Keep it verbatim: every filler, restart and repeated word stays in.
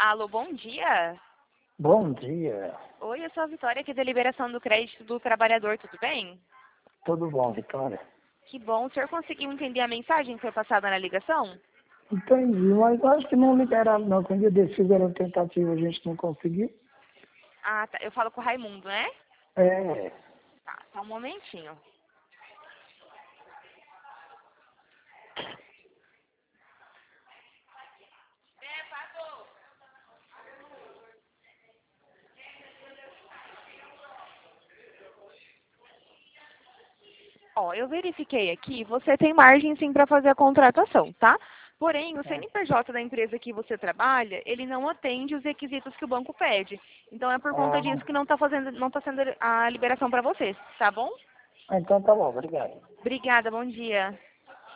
Alô, bom dia. Bom dia. Oi, eu sou a Vitória aqui da Liberação do Crédito do Trabalhador, tudo bem? Tudo bom, Vitória? Que bom. O senhor conseguiu entender a mensagem que foi passada na ligação? Entendi, mas acho que não liberaram não. Quando eu desci fizeram tentativa, a gente não conseguiu. Ah, tá. Eu falo com o Raimundo, né? É, Tá, só um momentinho. Ó, eu verifiquei aqui, você tem margem sim para fazer a contratação, tá? Porém, o C N P J da empresa que você trabalha, ele não atende os requisitos que o banco pede. Então é por conta ah, disso que não está fazendo, não está sendo a liberação para você, tá bom? então tá bom, obrigado. Obrigada, bom dia.